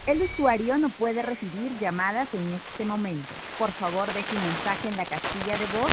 El usuario no puede recibir llamadas en este momento. Por favor, deje un mensaje en la casilla de voz